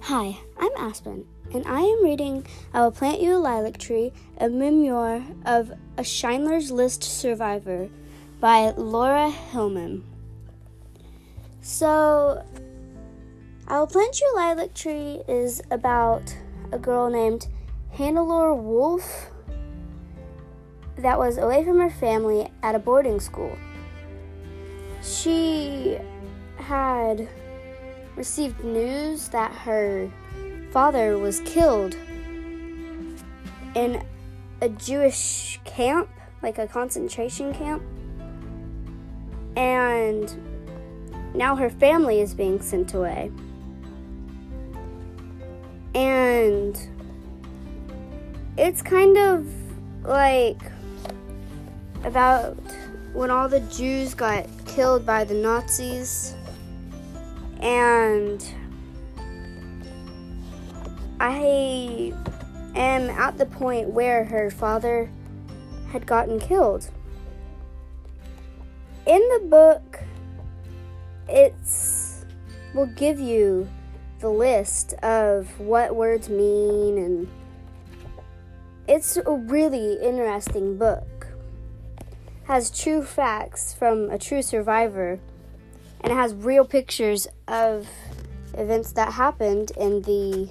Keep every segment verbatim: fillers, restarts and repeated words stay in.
Hi, I'm Aspen, and I am reading I Will Plant You a Lilac Tree, a memoir of a Schindler's List survivor by Laura Hillman. So, I Will Plant You a Lilac Tree is about a girl named Hannelore Wolf that was away from her family at a boarding school. She had received news that her father was killed in a Jewish camp, like a concentration camp, and now her family is being sent away. And it's kind of like about when all the Jews got killed by the Nazis. And I am at the point where her father had gotten killed. In the book, it's will give you the list of what words mean, and it's a really interesting book. It has true facts from a true survivor, and it has real pictures of events that happened in the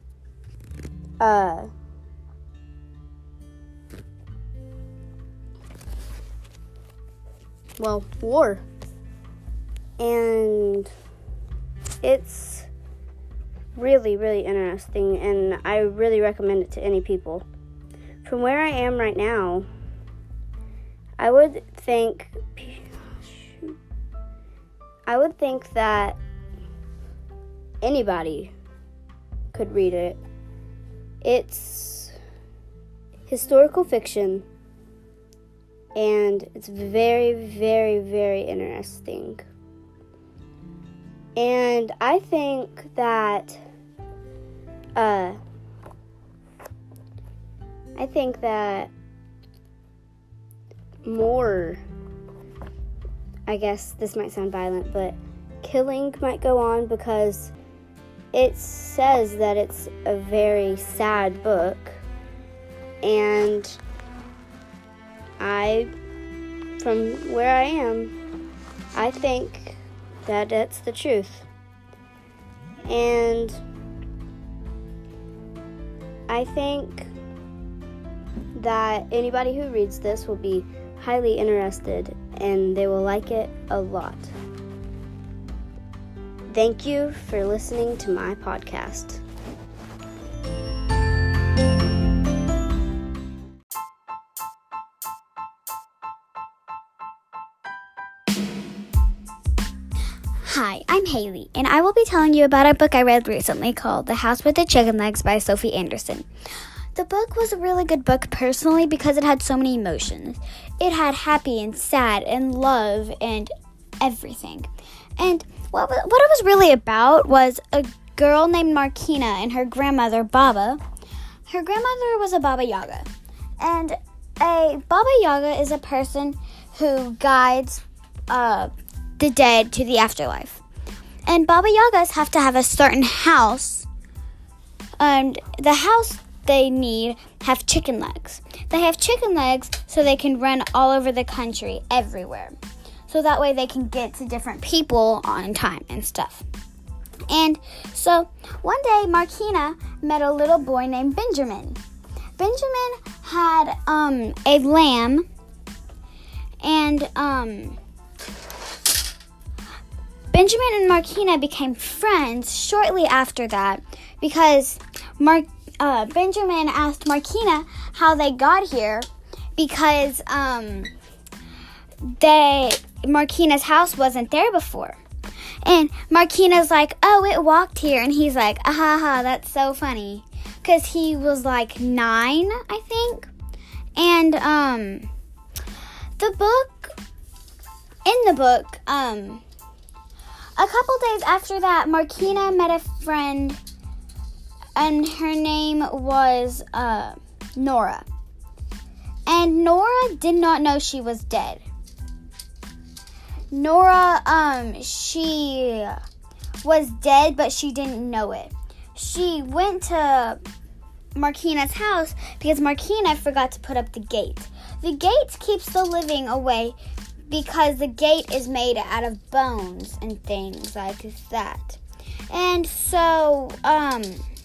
uh, well, war. And it's really, really interesting, and I really recommend it to any people. From where I am right now, I would think I would think that anybody could read it. It's historical fiction, and it's very, very, very interesting. And I think that, uh, I think that more, I guess this might sound violent, but killing might go on because it says that it's a very sad book, and I, from where I am, I think that that's the truth. And I think that anybody who reads this will be highly interested, and they will like it a lot. Thank you for listening to my podcast. Hi, I'm Haley, and I will be telling you about a book I read recently called The House with the Chicken Legs by Sophie Anderson. The book was a really good book personally because it had so many emotions. It had happy and sad and love and everything. And what, what it was really about was a girl named Markina and her grandmother, Baba. Her grandmother was a Baba Yaga. And a Baba Yaga is a person who guides uh, the dead to the afterlife. And Baba Yagas have to have a certain house. And the house they need have chicken legs. They have chicken legs so they can run all over the country, everywhere. So that way they can get to different people on time and stuff. And so one day Markina met a little boy named Benjamin. Benjamin had um, a lamb, and um, Benjamin and Markina became friends shortly after that because Mark. Uh, Benjamin asked Markina how they got here because um, they Markina's house wasn't there before. And Markina's like, oh, it walked here. And he's like, ah, ha, ha, that's so funny. Because he was like nine, I think. And um, the book, in the book, um, a couple days after that, Markina met a friend, and her name was uh, Nora. And Nora did not know she was dead. Nora, um, she was dead, but she didn't know it. she went to Markina's house because Markina forgot to put up the gate. The gate keeps the living away because the gate is made out of bones and things like that. And so, um,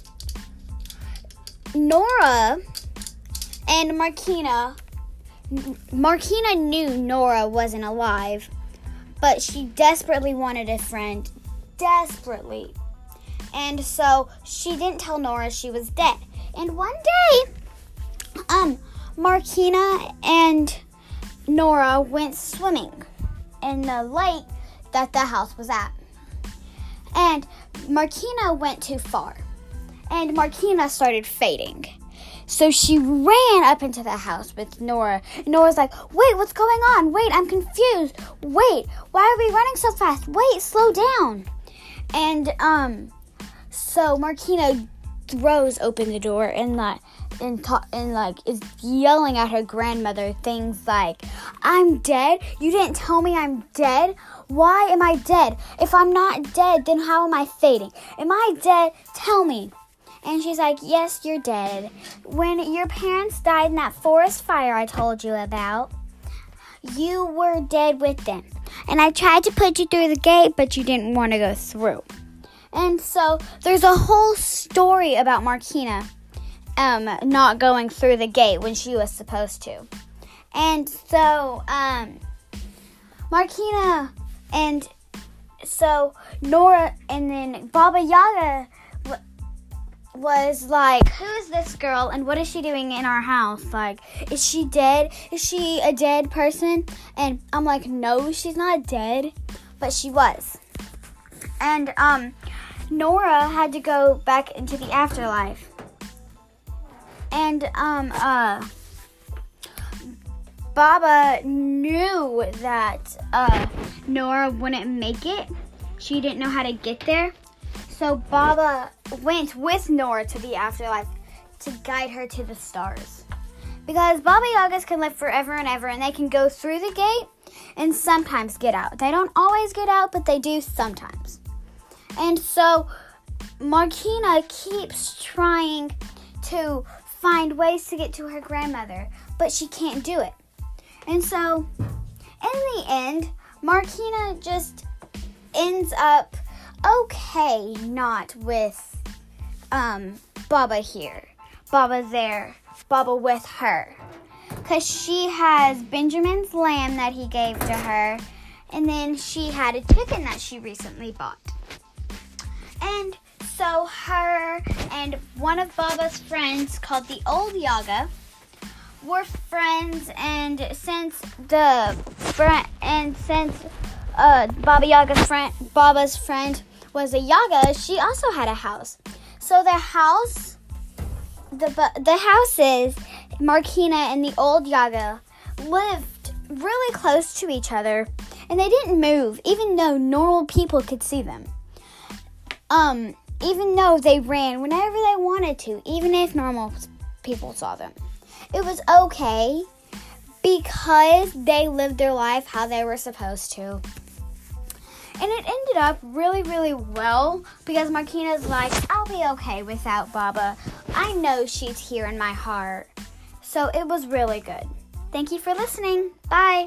Nora and Markina, Markina knew Nora wasn't alive, but she desperately wanted a friend, desperately. And so she didn't tell Nora she was dead. And one day, um, Markina and Nora went swimming in the lake that the house was at. And Markina went too far. And Markina started fading. So she ran up into the house with Nora. And Nora's like, wait, what's going on? Wait, I'm confused. Wait, why are we running so fast? Wait, slow down. And, um, so Markina throws open the door and like, and, ta- and like is yelling at her grandmother things like, I'm dead? You didn't tell me I'm dead? Why am I dead? If I'm not dead, then how am I fading? Am I dead? Tell me. And she's like, yes, you're dead. When your parents died in that forest fire I told you about, you were dead with them. And I tried to put you through the gate, but you didn't want to go through. And so there's a whole story about Markina um, not going through the gate when she was supposed to. And so um, Markina and so Nora and then Baba Yaga was like, who's this girl and what is she doing in our house? Like, is she dead? Is she a dead person? And I'm like, no, she's not dead, but she was. And um, Nora had to go back into the afterlife. And um, uh, Baba knew that uh, Nora wouldn't make it. She didn't know how to get there. So Baba went with Nora to the afterlife to guide her to the stars. Because Baba Yagas can live forever and ever, and they can go through the gate and sometimes get out. They don't always get out, but they do sometimes. And so Markina keeps trying to find ways to get to her grandmother, but she can't do it. And so in the end, Markina just ends up okay, not with um, Baba here, Baba there, Baba with her. Because she has Benjamin's lamb that he gave to her, and then she had a chicken that she recently bought. And so her and one of Baba's friends called the Old Yaga were friends, and since the friend and since uh, Baba Yaga's friend, Baba's friend was a Yaga, she also had a house. So the house, the the houses, Markina and the Old Yaga lived really close to each other, and they didn't move, even though normal people could see them. Um, even though they ran whenever they wanted to, even if normal people saw them. It was okay because they lived their life how they were supposed to. And it ended up really, really well because Markina's like, I'll be okay without Baba. I know she's here in my heart. So it was really good. Thank you for listening. Bye.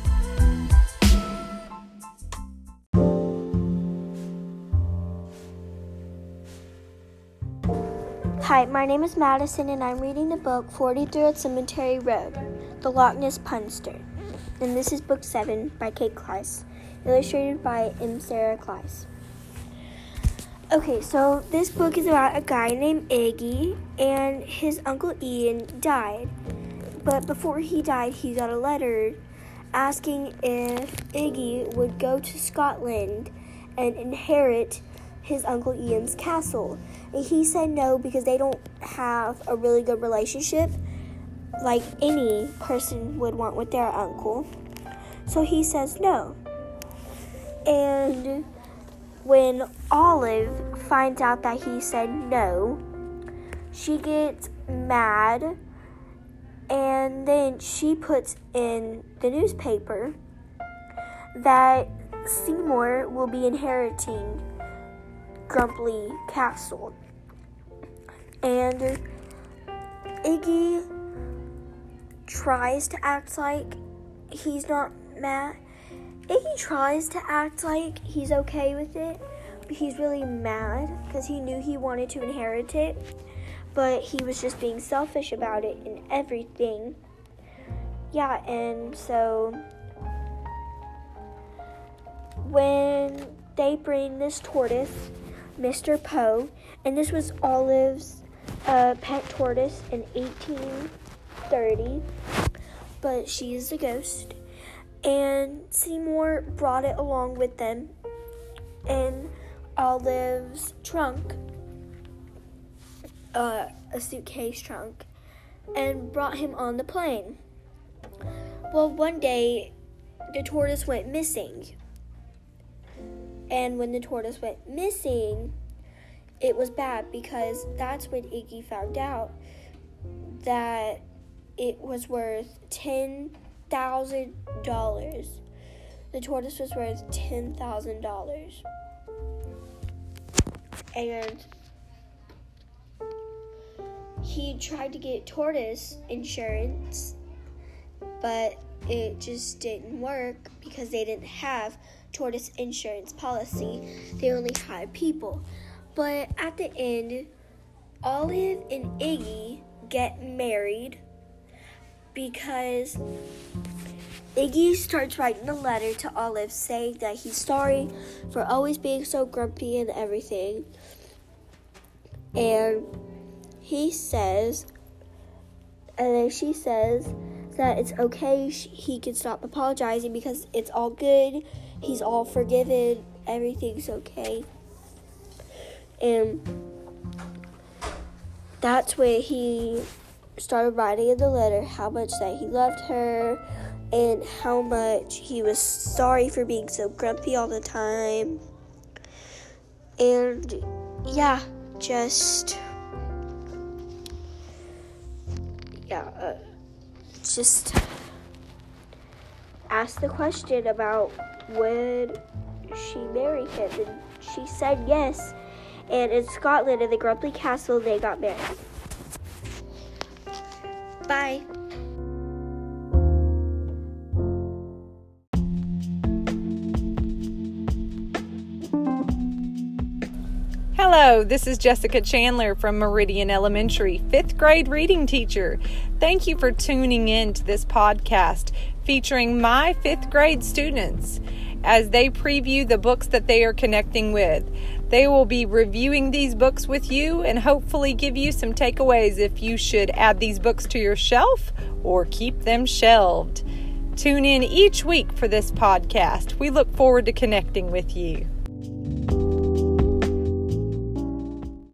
Hi, my name is Madison, and I'm reading the book forty-third Cemetery Road, The Loch Ness Punster. And this is book seven by Kate Kleiss, illustrated by M. Sarah Kleiss. Okay, so this book is about a guy named Iggy, and his Uncle Ian died. But before he died, he got a letter asking if Iggy would go to Scotland and inherit his Uncle Ian's castle. And he said no because they don't have a really good relationship like any person would want with their uncle. So he says no. And when Olive finds out that he said no, she gets mad, and then she puts in the newspaper that Seymour will be inheriting Grumbly Castle. And Iggy tries to act like he's not mad. Iggy tries to act like he's okay with it, but he's really mad because he knew he wanted to inherit it, but he was just being selfish about it and everything. Yeah, and so when they bring this tortoise, Mister Poe, and this was Olive's uh, pet tortoise in eighteen thirty, but she is a ghost. And Seymour brought it along with them in Olive's trunk, uh, a suitcase trunk, and brought him on the plane. Well, one day, the tortoise went missing. And when the tortoise went missing, it was bad because that's when Iggy found out that it was worth ten thousand dollars. The tortoise was worth ten thousand dollars. And he tried to get tortoise insurance, but it just didn't work because they didn't have tortoise insurance policy. They only hired people. But at the end, Olive and Iggy get married because Iggy starts writing a letter to Olive saying that he's sorry for always being so grumpy and everything. And he says, and then she says that it's okay, he can stop apologizing because it's all good, he's all forgiven, everything's okay. And that's when he started writing in the letter how much that he loved her and how much he was sorry for being so grumpy all the time. And yeah, just yeah, uh, just asked the question about would she marry him, and she said yes. And in Scotland, in the Grumpy Castle, they got married. Bye. Hello, this is Jessica Chandler from Meridian Elementary, fifth grade reading teacher. Thank you for tuning in to this podcast featuring my fifth grade students as they preview the books that they are connecting with. They will be reviewing these books with you and hopefully give you some takeaways if you should add these books to your shelf or keep them shelved. Tune in each week for this podcast. We look forward to connecting with you.